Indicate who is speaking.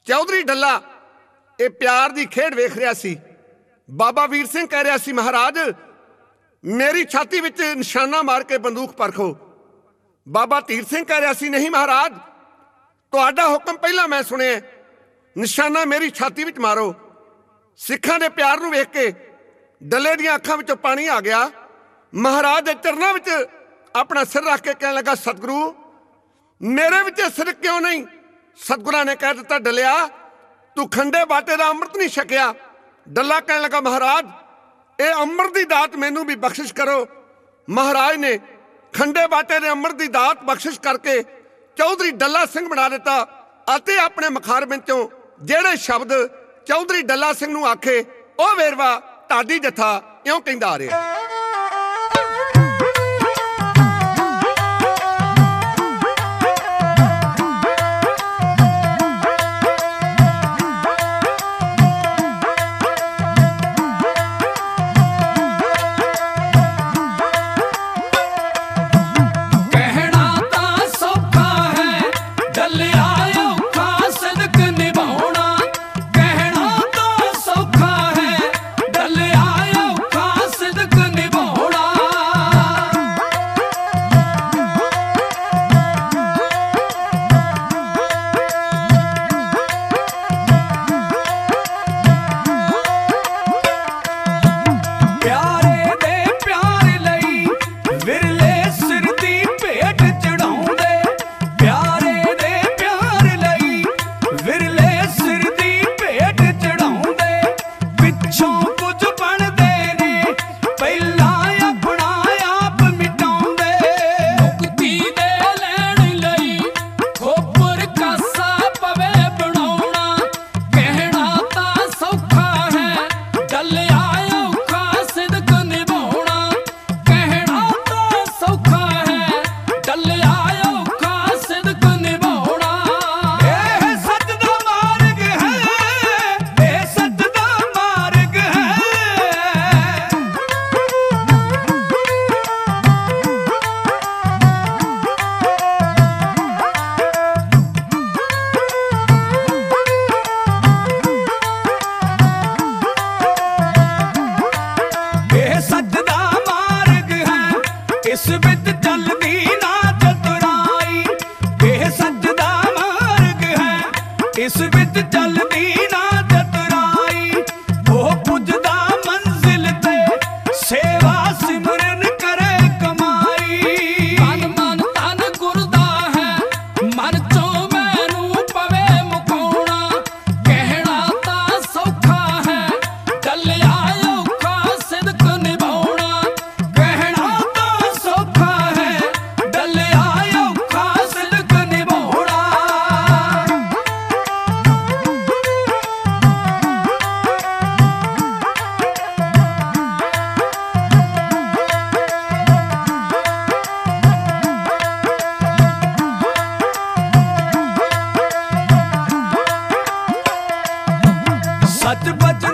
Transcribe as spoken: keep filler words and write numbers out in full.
Speaker 1: चौधरी डल्ला ये प्यार की खेड वेख रहा सी। बाबा वीर सिंह कह रहा सी, महाराज मेरी छाती विच निशाना मार के बंदूक परखो। बाबा धीर सिंह कह रहा सी, नहीं महाराज तुहाडा हुक्म पहला मैं सुनिया, निशाना मेरी छाती विच मारो। सिखां दे प्यार नूं वेख के डल्ले दीआं अखां विचों पानी आ गया। महाराज दे चरनां विच अपना सिर रख के कहण लगा, सतगुरु मेरे विच सिर क्यों नहीं? सतगुरां ने कह दिता, डलिया तू खंडे बाटे दा अमृत नहीं छकिया। डल्ला कहण लगा, महाराज ये अमृत की दात मैनू भी बख्शिश करो। महाराज ने खंडे बाटे दे अमृत की दात बख्शिश करके चौधरी डल्ला सिंह बना दिता अते अपने मखार विचों जेड़े शब्द चौधरी डल्ला सिंह नूं आखे ओ वेरवा ढाडी जथा इउं कहंदा आ रिहा। सच बच